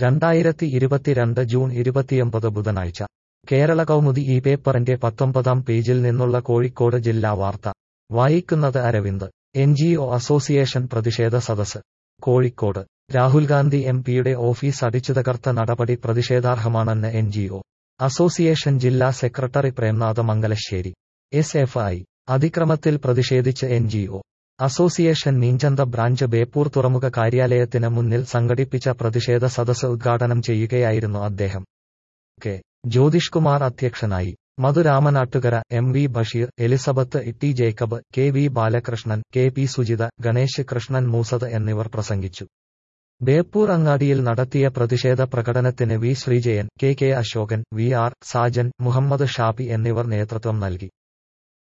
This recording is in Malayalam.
2022 ജൂൺ 29 ബുധനാഴ്ച കേരള കൗമുദി ഈ പേപ്പറിന്റെ 19-ാം പേജിൽ നിന്നുള്ള കോഴിക്കോട് ജില്ലാ വാർത്ത വായിക്കുന്നത് അരവിന്ദ്. NGO അസോസിയേഷൻ പ്രതിഷേധ സദസ്സ് കോഴിക്കോട്. രാഹുൽ ഗാന്ധി എംപിയുടെ ഓഫീസ് അടിച്ചുതകർത്ത നടപടി പ്രതിഷേധാർഹമാണെന്ന് NGO അസോസിയേഷൻ ജില്ലാ സെക്രട്ടറി പ്രേംനാഥ് മംഗലശ്ശേരി. SFI അതിക്രമത്തിൽ പ്രതിഷേധിച്ച് NGO association Meenchanda branch Beypore തുറമുഖ കാര്യാലയത്തിന് മുന്നിൽ സംഘടിപ്പിച്ച പ്രതിഷേധ സദസ്സ് ഉദ്ഘാടനം ചെയ്യുകയായിരുന്നു അദ്ദേഹം. കെ. ജ്യോതിഷ് കുമാർ അധ്യക്ഷനായി. Madhu Ramanattukara, MV Basheer, Elizabeth T Jacob, KV Balakrishnan, KP Sujitha, Ganesh Krishnan Moosath എന്നിവർ പ്രസംഗിച്ചു. ബേപ്പൂർ അങ്ങാടിയിൽ നടത്തിയ പ്രതിഷേധ പ്രകടനത്തിന് V Sreejayan, KK Ashokan, VR Sajan, Muhammad Shafi എന്നിവർ നേതൃത്വം നൽകി.